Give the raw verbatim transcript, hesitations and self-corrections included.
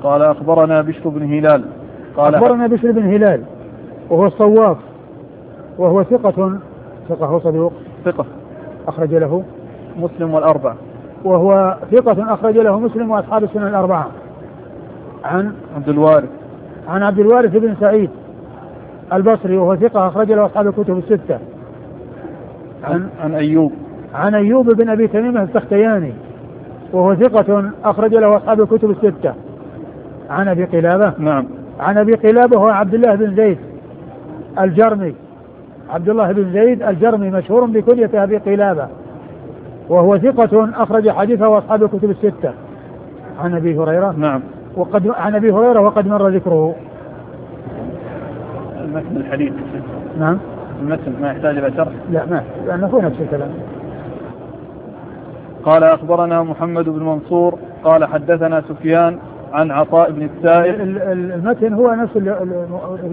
قال أخبرنا بشر بن هلال قال أخبرنا بشر بن هلال وهو الصواف وهو ثقة ثقة صدوق ثقة أخرج له مسلم والأربعة وهو ثقة أخرج له مسلم وأصحاب السنن الأربعة. عن عبد الوارث عن عبد الوارث بن سعيد البصري وهو ثقة أخرج له أصحاب الكتب الستة. عن, عن أيوب عن أيوب بن أبي تميم السختياني وهو ثقة أخرج له أصحاب الكتب الستة. عن أبي قلابة نعم عن أبي قلابة هو عبد الله بن زيد الجرمي عبد الله بن زيد الجرمي مشهور بكنية أبي قلابة وهو ثقة أخرج حديثه وأصحاب الكتب الستة. عن أبي هريرة نعم وقد عن أبي هريرة وقد مر ذكره. المتن الحديث نعم المتن ما يحتاج إلى شرح. لا ما لأنه هو نفس الكلام. قال أخبرنا محمد بن منصور قال حدثنا سفيان عن عطاء بن السائب. المتن هو نفس